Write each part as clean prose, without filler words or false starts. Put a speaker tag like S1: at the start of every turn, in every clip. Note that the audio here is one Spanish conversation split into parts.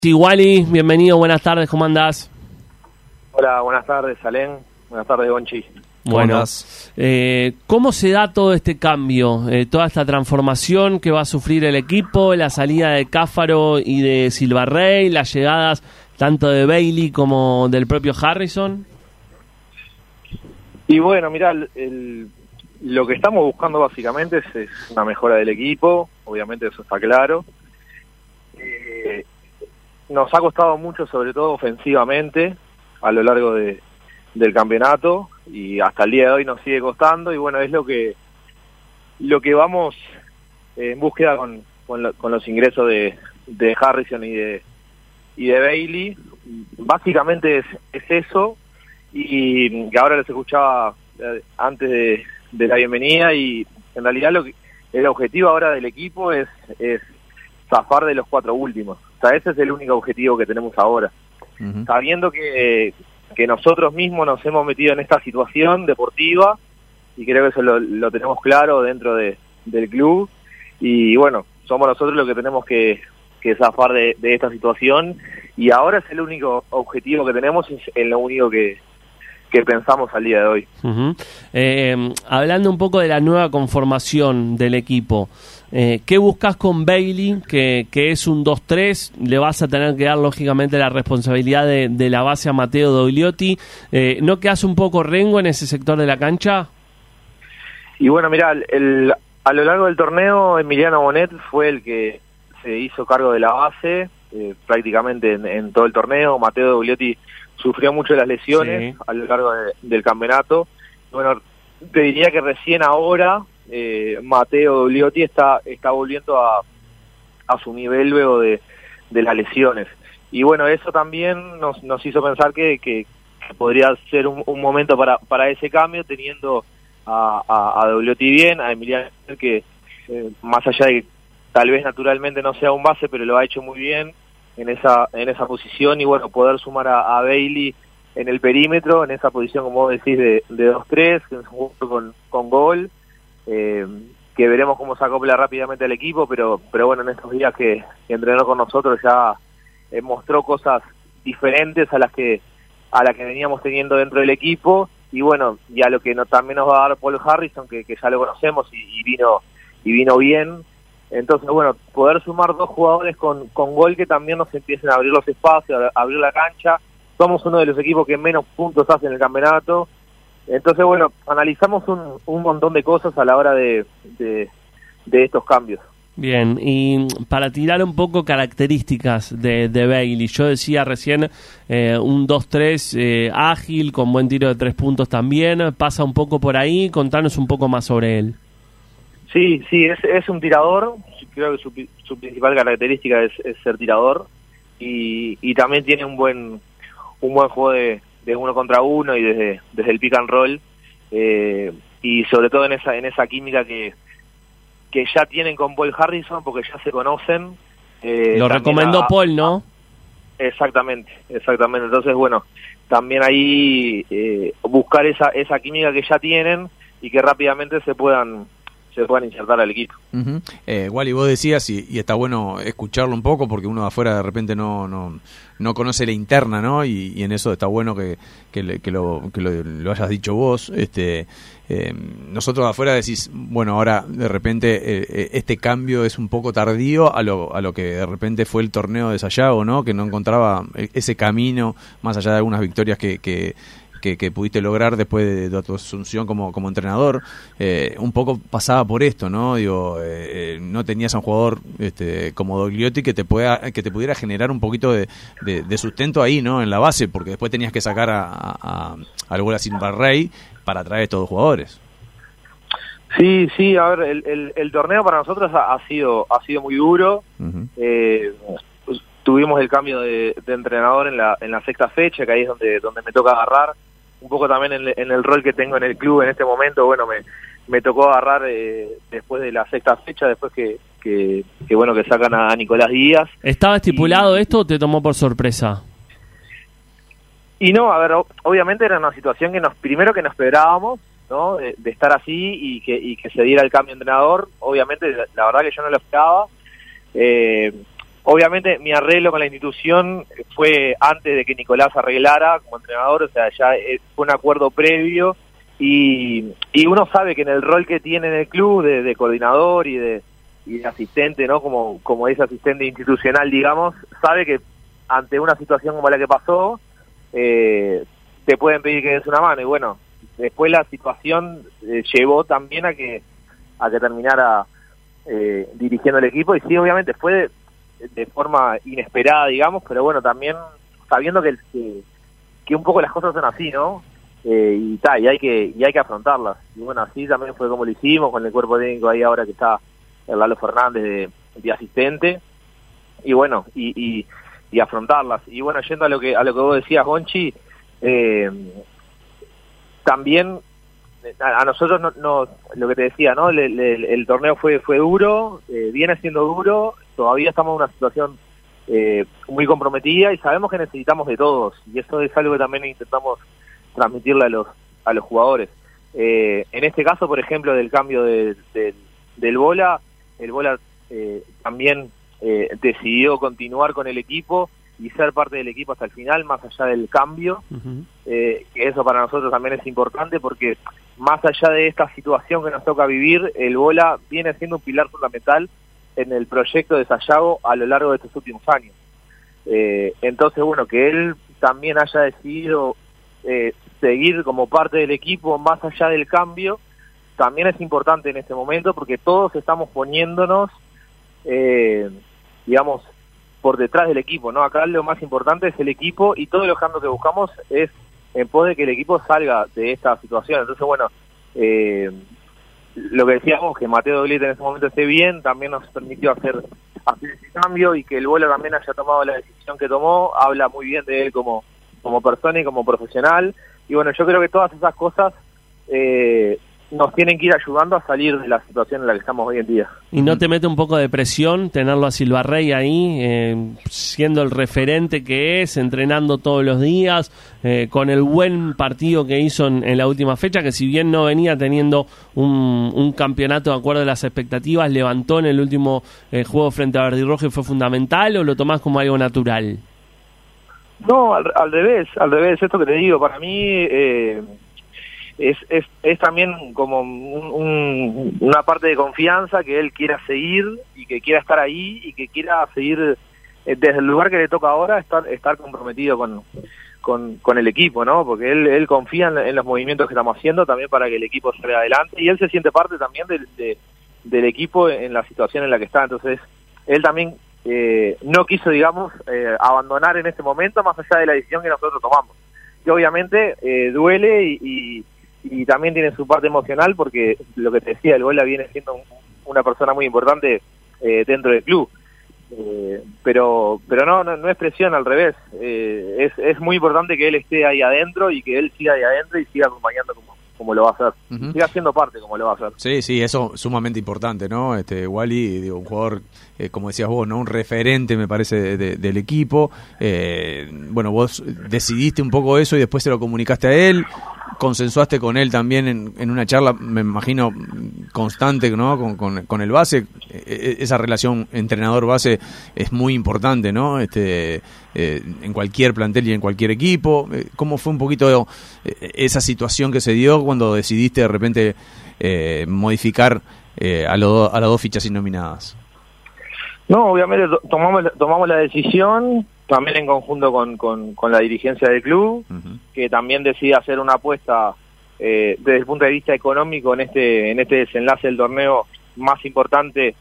S1: Sí, Wally, bienvenido, buenas tardes, ¿cómo andás?
S2: Hola, buenas tardes, Alén. Buenas tardes, Gonchi.
S1: Bueno, ¿cómo se da todo este cambio, toda esta transformación que va a sufrir el equipo, la salida de Cáfaro y de Silvarrey, las llegadas tanto de Bailey como del propio Harrison?
S2: Y bueno, mirá, lo que estamos buscando básicamente es una mejora del equipo, obviamente eso está claro. Nos ha costado mucho, sobre todo ofensivamente, a lo largo del campeonato, y hasta el día de hoy nos sigue costando, y bueno, es lo que vamos en búsqueda con los ingresos de Harrison y de Bailey. Básicamente es eso, y que ahora les escuchaba antes de la bienvenida, y en realidad el objetivo ahora del equipo es zafar de los 4 últimos. O sea, ese es el único objetivo que tenemos ahora. Uh-huh. Sabiendo que nosotros mismos nos hemos metido en esta situación deportiva, y creo que eso lo tenemos claro dentro del club, y bueno, somos nosotros los que tenemos que zafar de esta situación, y ahora es el único objetivo que tenemos, y es lo único que pensamos al día de hoy.
S1: Uh-huh. Hablando un poco de la nueva conformación del equipo, ¿qué buscas con Bailey, que es un 2-3? Le vas a tener que dar lógicamente la responsabilidad de la base a Mateo Dogliotti. ¿No quedas un poco rengo en ese sector de la cancha?
S2: Y bueno, mirá, a lo largo del torneo Emiliano Bonet fue el que se hizo cargo de la base prácticamente en todo el torneo. Mateo Dogliotti sufrió mucho las lesiones, sí, a lo largo del campeonato. Bueno, te diría que recién ahora Mateo Dogliotti está volviendo a su nivel luego de las lesiones. Y bueno, eso también nos hizo pensar que podría ser un momento para ese cambio, teniendo a Dogliotti bien, a Emiliano, que más allá de que tal vez naturalmente no sea un base, pero lo ha hecho muy bien en esa posición, y bueno, poder sumar a Bailey en el perímetro, en esa posición, como vos decís, de 2-3, que es un juego con gol, que veremos cómo se acopla rápidamente al equipo, pero bueno, en estos días que entrenó con nosotros ya mostró cosas diferentes a las que veníamos teniendo dentro del equipo, y bueno, y a lo que también nos va a dar Paul Harrison, que ya lo conocemos y vino bien. Entonces, bueno, poder sumar 2 jugadores con gol que también nos empiecen a abrir los espacios, a abrir la cancha. Somos uno de los equipos que menos puntos hace en el campeonato. Entonces, bueno, analizamos un montón de cosas a la hora de estos cambios.
S1: Bien, y para tirar un poco características de Bailey, yo decía recién un 2-3 ágil, con buen tiro de 3 puntos también. ¿Pasa un poco por ahí? Contanos un poco más sobre él.
S2: Sí, es un tirador. Creo que su principal característica es ser tirador, y también tiene un buen juego de 1 contra 1 y desde el pick and roll, y sobre todo en esa química que ya tienen con Paul Harrison, porque ya se conocen.
S1: Lo recomendó Paul, ¿no?
S2: Exactamente. Entonces, bueno, también ahí buscar esa química que ya tienen, y que rápidamente se puedan insertar al equipo.
S3: Uh-huh. Wally, vos decías, y está bueno escucharlo un poco, porque uno de afuera de repente no conoce la interna, ¿no? Y en eso está bueno que lo hayas dicho vos. Nosotros de afuera decís, bueno, ahora de repente este cambio es un poco tardío a lo que de repente fue el torneo de Sayago, ¿no? Que no encontraba ese camino, más allá de algunas victorias que pudiste lograr después de tu asunción como entrenador. Un poco pasaba por esto, ¿no? Digo, no tenías a un jugador como Dogliotti que te pudiera generar un poquito de sustento ahí, ¿no? En la base, porque después tenías que sacar al gol a Silvarrey para traer estos 2 jugadores.
S2: Sí, a ver, el torneo para nosotros ha sido muy duro. Uh-huh. Tuvimos el cambio de entrenador en la 6ª fecha, que ahí es donde me toca agarrar. Un poco también en el rol que tengo en el club en este momento, bueno, me tocó agarrar después de la 6ª fecha, después que sacan a Nicolás Díaz.
S1: ¿Estaba estipulado esto o te tomó por sorpresa?
S2: Y no, a ver, obviamente era una situación que nos esperábamos, ¿no? De estar así y que se diera el cambio de entrenador. Obviamente, la verdad que yo no lo esperaba. obviamente mi arreglo con la institución fue antes de que Nicolás arreglara como entrenador, o sea, ya fue un acuerdo previo y uno sabe que en el rol que tiene en el club de coordinador y de asistente, ¿no? Como es asistente institucional, digamos, sabe que ante una situación como la que pasó, te pueden pedir que des una mano. Y bueno, después la situación llevó también a que terminara dirigiendo el equipo. Y sí, obviamente fue de forma inesperada, digamos, pero bueno, también sabiendo que un poco las cosas son así, ¿no? Y hay que afrontarlas. Y bueno, así también fue como lo hicimos con el cuerpo técnico ahí ahora que está el Lalo Fernández de asistente. Y bueno, y afrontarlas. Y bueno, yendo a lo que vos decías, Gonchi, también a nosotros no lo que te decía, ¿no? El torneo fue duro, viene siendo duro, todavía estamos en una situación muy comprometida y sabemos que necesitamos de todos, y eso es algo que también intentamos transmitirle a los jugadores. En este caso, por ejemplo, del cambio del Bola, el Bola también decidió continuar con el equipo y ser parte del equipo hasta el final, más allá del cambio. Que eso para nosotros también es importante, porque más allá de esta situación que nos toca vivir, el Bola viene siendo un pilar fundamental en el proyecto de Sayago a lo largo de estos últimos años. Entonces, bueno, que él también haya decidido seguir como parte del equipo más allá del cambio, también es importante en este momento, porque todos estamos poniéndonos, digamos, por detrás del equipo, ¿no? Acá lo más importante es el equipo, y todo lo que buscamos es en pos de que el equipo salga de esta situación. Entonces, bueno, lo que decíamos, que Mateo Doblete en ese momento esté bien, también nos permitió hacer ese cambio, y que el Bola también haya tomado la decisión que tomó, habla muy bien de él como persona y como profesional. Y bueno, yo creo que todas esas cosas nos tienen que ir ayudando a salir de la situación en la que estamos hoy en día.
S1: ¿Y no te mete un poco de presión tenerlo a Silva Rey ahí, siendo el referente que es, entrenando todos los días, con el buen partido que hizo en la última fecha, que si bien no venía teniendo un campeonato de acuerdo a las expectativas, levantó en el último juego frente a Verdirroja y fue fundamental, o lo tomás como algo natural?
S2: No, al revés, esto que te digo, para mí es también como una parte de confianza, que él quiera seguir y que quiera estar ahí y que quiera seguir desde el lugar que le toca ahora, estar comprometido con el equipo, ¿no? Porque él confía en los movimientos que estamos haciendo también para que el equipo salga adelante, y él se siente parte también del equipo en la situación en la que está. Entonces él también no quiso, digamos, abandonar en este momento, más allá de la decisión que nosotros tomamos, que obviamente duele y también tiene su parte emocional, porque lo que te decía, el Bola viene siendo una persona muy importante dentro del club, pero no es presión, al revés, es muy importante que él esté ahí adentro y que él siga ahí adentro y siga acompañando como lo va a hacer, siga siendo parte como lo va a hacer.
S3: Sí, eso sumamente importante, ¿no? Wally, digo, un jugador, como decías vos, ¿no? Un referente, me parece, del equipo. Bueno, vos decidiste un poco eso y después se lo comunicaste a él, consensuaste con él también en una charla, me imagino, constante, ¿no? Con el base. Esa relación entrenador-base es muy importante, ¿no? En cualquier plantel y en cualquier equipo. ¿Cómo fue un poquito esa situación que se dio cuando decidiste de repente modificar a las dos fichas innominadas?
S2: No, obviamente tomamos la decisión también en conjunto con la dirigencia del club, que también decide hacer una apuesta desde el punto de vista económico en este desenlace del torneo más importante,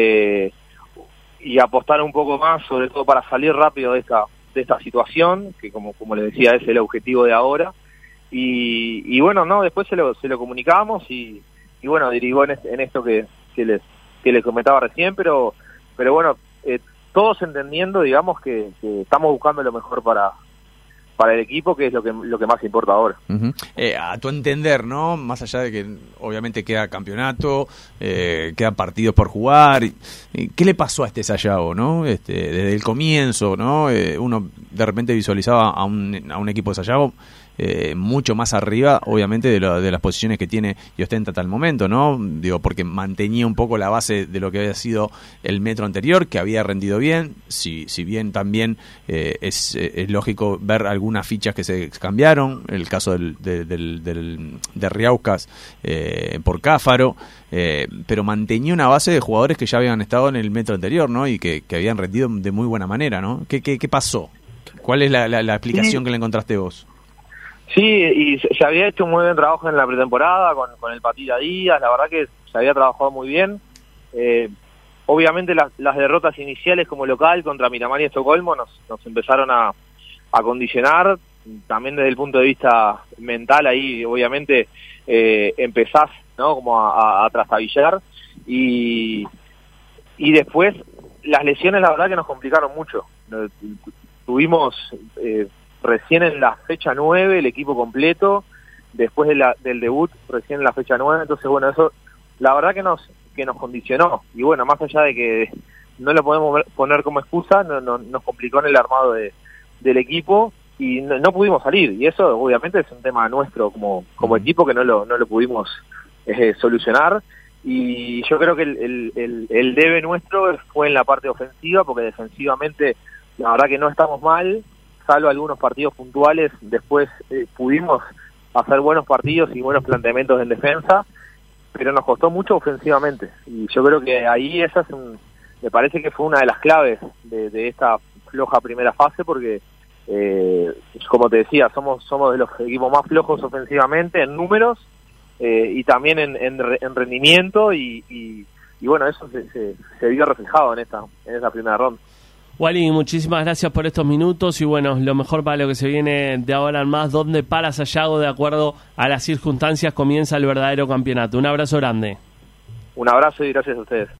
S2: y apostar un poco más, sobre todo para salir rápido de esta situación, que como les decía, es el objetivo de ahora. Y bueno, no, después se lo comunicamos y bueno, derivó en esto que les comentaba recién, pero bueno, todos entendiendo, digamos, que estamos buscando lo mejor para el equipo, que es lo que más importa ahora.
S3: A tu entender, ¿no? Más allá de que obviamente queda campeonato, quedan partidos por jugar, ¿qué le pasó a Sayago, no? Desde el comienzo, ¿no? Uno de repente visualizaba a un equipo de Sayago mucho más arriba, obviamente, de las posiciones que tiene y ostenta hasta el momento, ¿no? Digo, porque mantenía un poco la base de lo que había sido el Metro anterior, que había rendido bien, si bien también es lógico ver algunas fichas que se cambiaron, el caso de Riauskas por Cáfaro, pero mantenía una base de jugadores que ya habían estado en el Metro anterior, ¿no? Y que habían rendido de muy buena manera, ¿no? ¿Qué pasó? ¿Cuál es la explicación que le encontraste vos?
S2: Sí, y se había hecho un muy buen trabajo en la pretemporada con el Patilla Díaz, la verdad que se había trabajado muy bien. Obviamente las derrotas iniciales como local contra Miramar y Estocolmo nos empezaron a condicionar, también desde el punto de vista mental. Ahí obviamente empezás, ¿no?, como a trastabillar, y después las lesiones la verdad que nos complicaron mucho. Tuvimos recién en la fecha 9 el equipo completo, después del debut recién en la fecha 9, entonces bueno, eso la verdad que nos condicionó, y bueno, más allá de que no lo podemos poner como excusa, nos complicó en el armado del equipo, y no pudimos salir, y eso obviamente es un tema nuestro como equipo que no lo pudimos solucionar, y yo creo que el debe nuestro fue en la parte ofensiva, porque defensivamente la verdad que no estamos mal, salvo algunos partidos puntuales. Después pudimos hacer buenos partidos y buenos planteamientos en defensa, pero nos costó mucho ofensivamente, y yo creo que ahí me parece que fue una de las claves de esta floja primera fase, porque como te decía, somos de los equipos más flojos ofensivamente en números, y también en rendimiento, y bueno, eso se vio reflejado en esa primera ronda.
S1: Wally, muchísimas gracias por estos minutos, y bueno, lo mejor para lo que se viene de ahora en más. ¿Dónde para Sayago? De acuerdo a las circunstancias comienza el verdadero campeonato. Un abrazo grande.
S2: Un abrazo y gracias a ustedes.